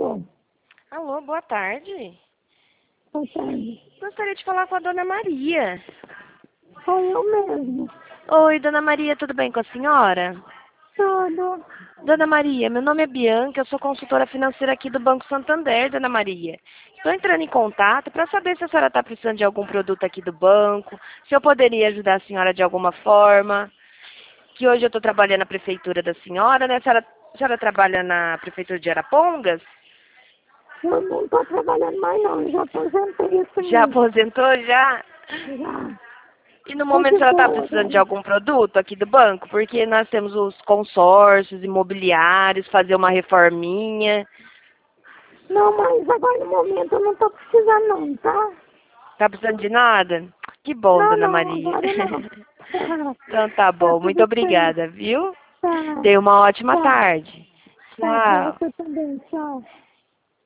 Alô? Alô, boa tarde. Boa tarde. Gostaria de falar com a dona Maria. Sou eu mesmo. Oi, dona Maria, tudo bem com a senhora? Tudo. Dona Maria, meu nome é Bianca, eu sou consultora financeira aqui do Banco Santander, dona Maria. Estou entrando em contato para saber se a senhora está precisando de algum produto aqui do banco, se eu poderia ajudar a senhora de alguma forma. Que hoje eu estou trabalhando na prefeitura da senhora, né? A senhora trabalha na prefeitura de Arapongas? Eu não estou trabalhando mais não, eu já aposentei esse Já mês. aposentou já? Já. E no O momento a que senhora está for precisando de agora? algum produto aqui do banco? Porque nós temos os consórcios imobiliários, fazer uma reforminha. Não, mas agora no momento eu não estou precisando não, tá? Tá precisando de nada? Que bom, Não, dona não, Maria. agora não. Então tá Tá bom, muito tudo bem. obrigada, viu? Tá. Tenha uma ótima Tá. tarde. Tá, pra Tchau. você também, tchau.